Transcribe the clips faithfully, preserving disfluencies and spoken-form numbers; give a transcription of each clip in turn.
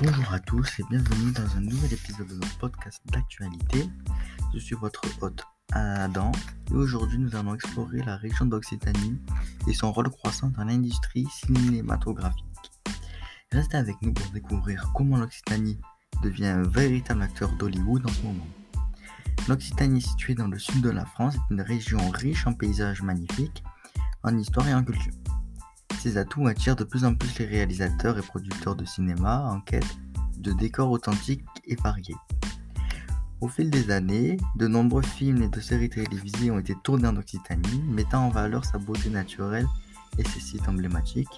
Bonjour à tous et bienvenue dans un nouvel épisode de notre podcast d'actualité. Je suis votre hôte Adam et aujourd'hui nous allons explorer la région d'Occitanie et son rôle croissant dans l'industrie cinématographique. Restez avec nous pour découvrir comment l'Occitanie devient un véritable acteur d'Hollywood en ce moment. L'Occitanie, située dans le sud de la France, est une région riche en paysages magnifiques, en histoire et en culture. Ces atouts attirent de plus en plus les réalisateurs et producteurs de cinéma en quête de décors authentiques et variés. Au fil des années, de nombreux films et de séries télévisées ont été tournés en Occitanie, mettant en valeur sa beauté naturelle et ses sites emblématiques.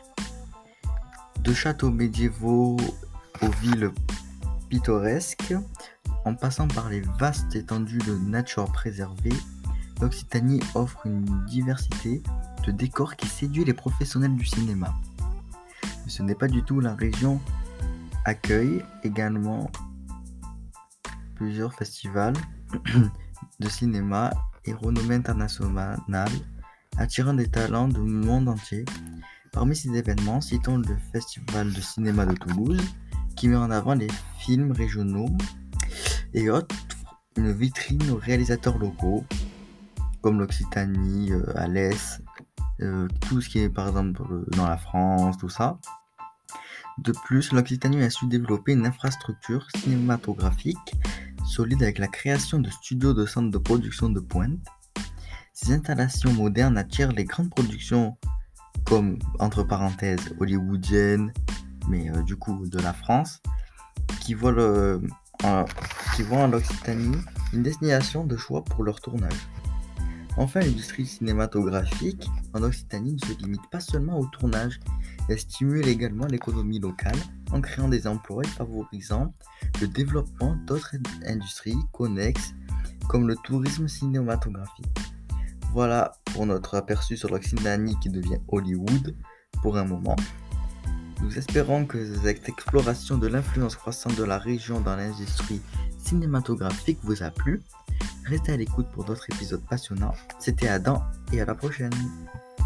De châteaux médiévaux aux villes pittoresques, en passant par les vastes étendues de nature préservée, l'Occitanie offre une diversité de décors qui séduit les professionnels du cinéma. Mais ce n'est pas du tout. La région accueille également plusieurs festivals de cinéma et renommée internationale, attirant des talents du monde entier. Parmi ces événements, citons le Festival de cinéma de Toulouse, qui met en avant les films régionaux et offre une vitrine aux réalisateurs locaux, comme l'Occitanie, euh, à l'Est, euh, tout ce qui est par exemple dans la France, tout ça. De plus, l'Occitanie a su développer une infrastructure cinématographique solide avec la création de studios de centres de production de pointe. Ces installations modernes attirent les grandes productions comme, entre parenthèses, hollywoodiennes, mais euh, du coup de la France, qui voient, le, euh, qui voient en l'Occitanie une destination de choix pour leur tournage. Enfin, l'industrie cinématographique en Occitanie ne se limite pas seulement au tournage, elle stimule également l'économie locale en créant des emplois et favorisant le développement d'autres industries connexes comme le tourisme cinématographique. Voilà pour notre aperçu sur l'Occitanie qui devient Hollywood pour un moment. Nous espérons que cette exploration de l'influence croissante de la région dans l'industrie cinématographique vous a plu. Restez à l'écoute pour d'autres épisodes passionnants. C'était Adam et à la prochaine.